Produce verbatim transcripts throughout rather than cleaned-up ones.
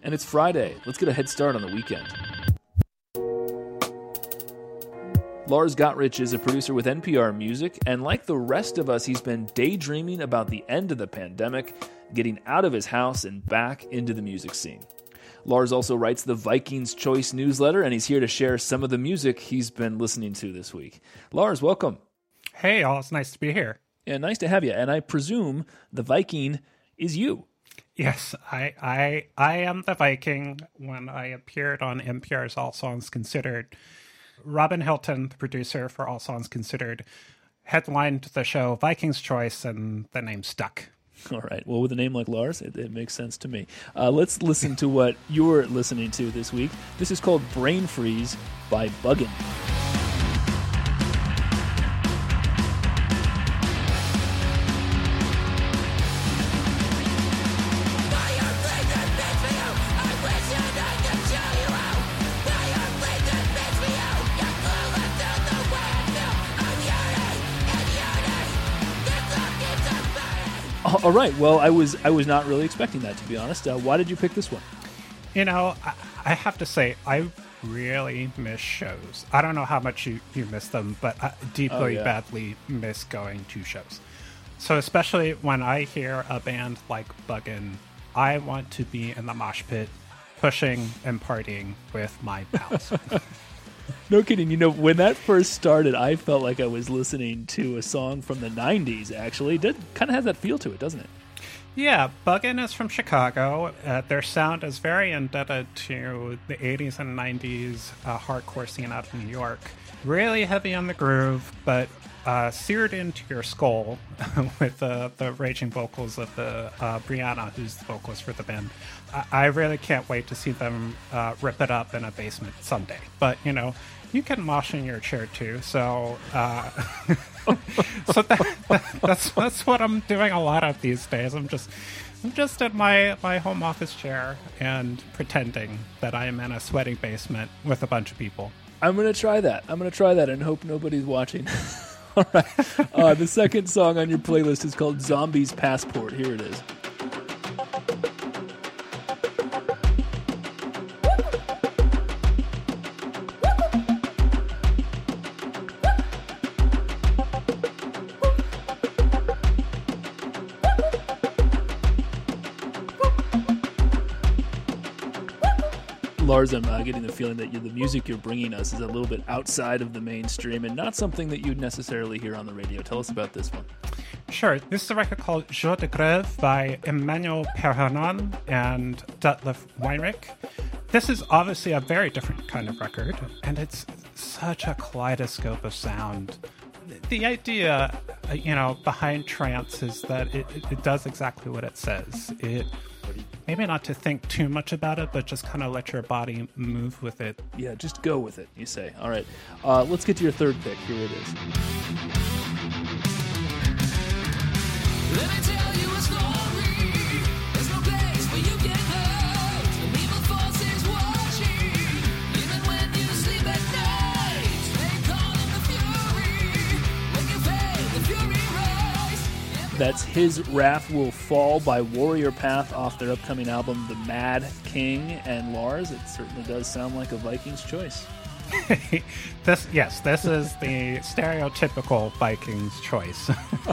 And it's Friday. Let's get a head start on the weekend. Lars Gottrich is a producer with N P R Music, and like the rest of us, he's been daydreaming about the end of the pandemic, getting out of his house and back into the music scene. Lars also writes the Vikings Choice newsletter, and he's here to share some of the music he's been listening to this week. Lars, welcome. Hey, all. It's nice to be here. Yeah, nice to have you. And I presume the Viking is you. Yes, I I, I am the Viking. When I appeared on N P R's All Songs Considered, Robin Hilton, the producer for All Songs Considered, headlined the show Vikings Choice, and the name stuck. All right. Well, with a name like Lars, it, it makes sense to me. Uh, let's listen to what you're listening to this week. This is called Brain Freeze by Buggin'. All right. Well, I was I was not really expecting that, to be honest. Uh, why did you pick this one? You know, I, I have to say, I really miss shows. I don't know how much you, you miss them, but I deeply, oh, yeah. badly miss going to shows. So especially when I hear a band like Buggin', I want to be in the mosh pit, pushing and partying with my pals. No kidding. You know, when that first started, I felt like I was listening to a song from the nineties, actually. It did kind of have that feel to it, doesn't it? Yeah, Buggin' is from Chicago. Uh, their sound is very indebted to the eighties and nineties uh, hardcore scene out of New York. Really heavy on the groove, but uh, seared into your skull with uh, the raging vocals of the uh, Brianna, who's the vocalist for the band. I, I really can't wait to see them uh, rip it up in a basement someday. But, you know, you can mosh in your chair too, so uh, so that, that, that's that's what I'm doing a lot of these days. I'm just I'm just in my, my home office chair and pretending that I am in a sweaty basement with a bunch of people. I'm going to try that. I'm going to try that and hope nobody's watching. All right. Uh, the second song on your playlist is called Zombie's Passport. Here it is. Lars, I'm uh, getting the feeling that you, the music you're bringing us is a little bit outside of the mainstream and not something that you'd necessarily hear on the radio. Tell us about this one. Sure. This is a record called Jour de Grève by Emmanuel Perronin and Detlef Weinrich. This is obviously a very different kind of record, and it's such a kaleidoscope of sound. The idea, you know, behind trance is that it, it, it does exactly what it says. It maybe not to think too much about it, but just kind of let your body move with it. Yeah, just go with it, you say. All right. Uh, let's get to your third pick. Here it is. Let me tell you a story. There's no place where you get hurt. The evil forces watching. Even when you sleep at night. They call it the fury. When you fade, the fury rise. That's His Wrath Will Fall by Warrior Path off their upcoming album, The Mad King. And Lars, it certainly does sound like a Viking's choice. this, yes, this is the stereotypical Viking's choice.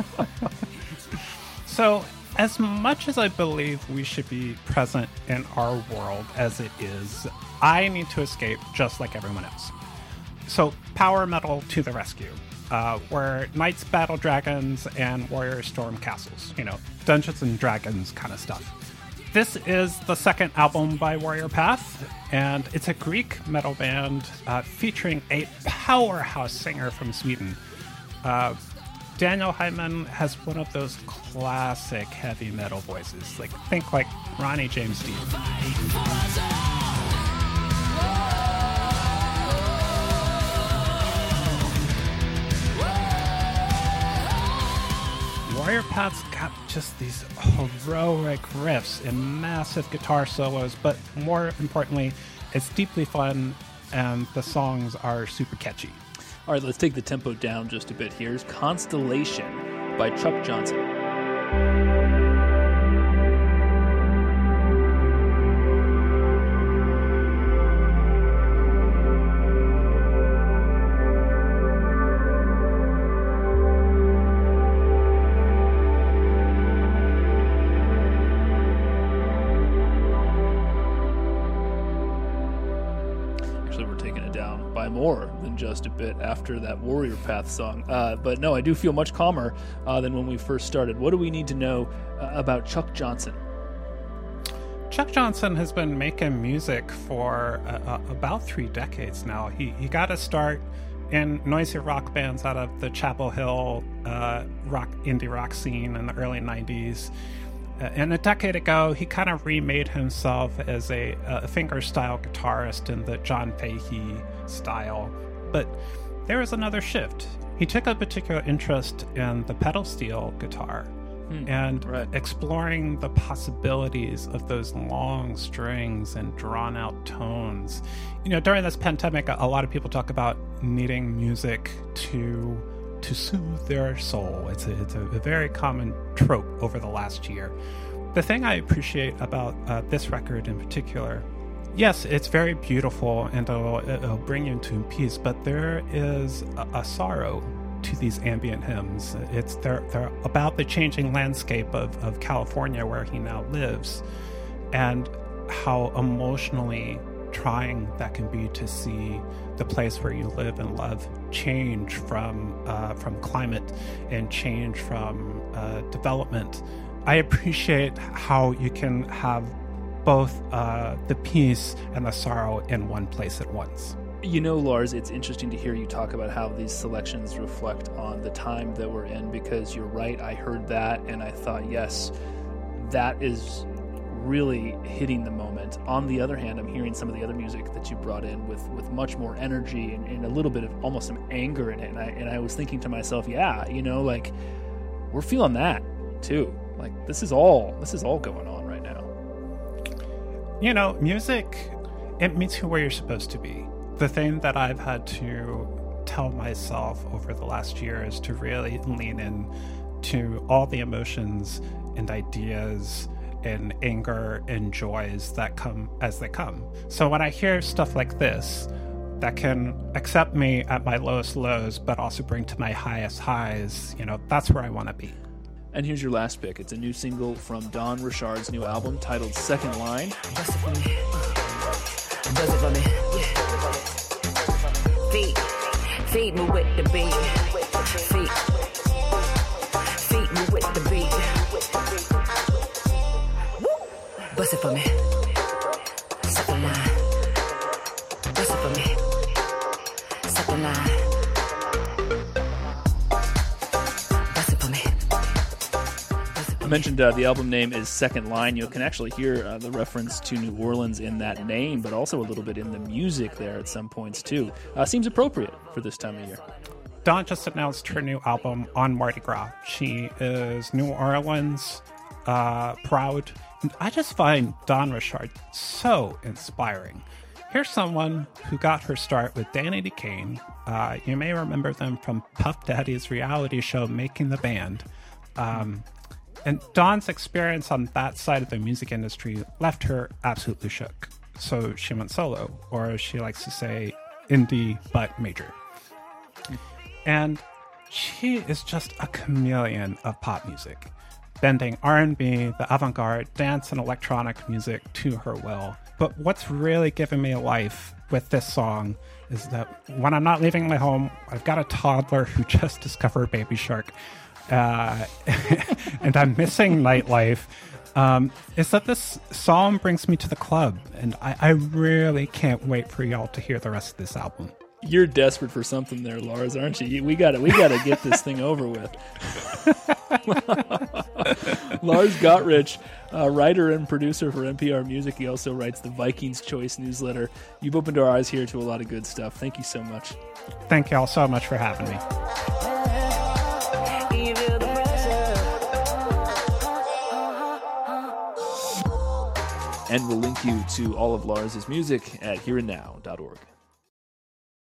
So, as much as I believe we should be present in our world as it is, I need to escape just like everyone else. So, power metal to the rescue. Uh, where knights battle dragons and warriors storm castles. You know, Dungeons and Dragons kind of stuff. This is the second album by Warrior Path, and it's a Greek metal band uh, featuring a powerhouse singer from Sweden. Uh, Daniel Hyman has one of those classic heavy metal voices. Like, think like Ronnie James Dio. Warrior Path's got just these heroic riffs and massive guitar solos, but more importantly, it's deeply fun, and the songs are super catchy. All right, let's take the tempo down just a bit. Here's Constellation by Chuck Johnson. by more than just a bit after that Warrior Path song. Uh, but no, I do feel much calmer uh, than when we first started. What do we need to know uh, about Chuck Johnson? Chuck Johnson has been making music for uh, uh, about three decades now. He he got to start in noisy rock bands out of the Chapel Hill uh, rock indie rock scene in the early nineties. Uh, and a decade ago, he kind of remade himself as a, a finger-style guitarist in the John Fahey style. But there was another shift. He took a particular interest in the pedal steel guitar hmm, and right. exploring the possibilities of those long strings and drawn-out tones. You know, during this pandemic, a lot of people talk about needing music to to soothe their soul. It's a, it's a, a very common trope over the last year. The thing I appreciate about uh, this record in particular, yes, it's very beautiful and it'll, it'll bring you into peace, but there is a, a sorrow to these ambient hymns. It's they're, they're about the changing landscape of, of California where he now lives, and how emotionally trying that can be to see the place where you live and love change from uh, from climate and change from uh, development. I appreciate how you can have both uh, the peace and the sorrow in one place at once. You know, Lars, it's interesting to hear you talk about how these selections reflect on the time that we're in, because you're right. I heard that and I thought, yes, that is really hitting the moment. On the other hand, I'm hearing some of the other music that you brought in with, with much more energy and, and a little bit of almost some anger in it. And I, and I was thinking to myself, yeah, you know, like we're feeling that too. Like this is all, this is all going on right now. You know, music, it meets you where you're supposed to be. The thing that I've had to tell myself over the last year is to really lean in to all the emotions and ideas and anger and joys that come as they come. So when I hear stuff like this, that can accept me at my lowest lows, but also bring to my highest highs, you know, that's where I want to be. And here's your last pick. It's a new single from Don Richard's new album titled Second Line. Bust it for me. Bust it for me. Yeah. Feed, feed me with the beat. Feed, feed me with the beat. Bust it for me. Second line. Bust it for me. Second line. Bust it for me. I mentioned uh, the album name is Second Line. You can actually hear uh, the reference to New Orleans in that name, but also a little bit in the music there at some points too. Uh, seems appropriate for this time of year. Dawn just announced her new album on Mardi Gras. She is New Orleans uh, proud. And I just find Dawn Richard so inspiring. Here's someone who got her start with Danity Kane. Uh, you may remember them from Puff Daddy's reality show Making the Band. Um, and Dawn's experience on that side of the music industry left her absolutely shook. So she went solo, or as she likes to say, indie but major. And she is just a chameleon of pop music, bending R and B, the avant-garde, dance, and electronic music to her will. But what's really given me life with this song is that when I'm not leaving my home, I've got a toddler who just discovered Baby Shark, uh, and I'm missing nightlife, um, is that this song brings me to the club, and I, I really can't wait for y'all to hear the rest of this album. You're desperate for something there, Lars, aren't you? We got to we got to get this thing over with. Lars Gottrich, uh, writer and producer for N P R Music. He also writes the Vikings Choice newsletter. You've opened our eyes here to a lot of good stuff. Thank you so much. Thank y'all so much for having me. And we'll link you to all of Lars's music at here and now dot org.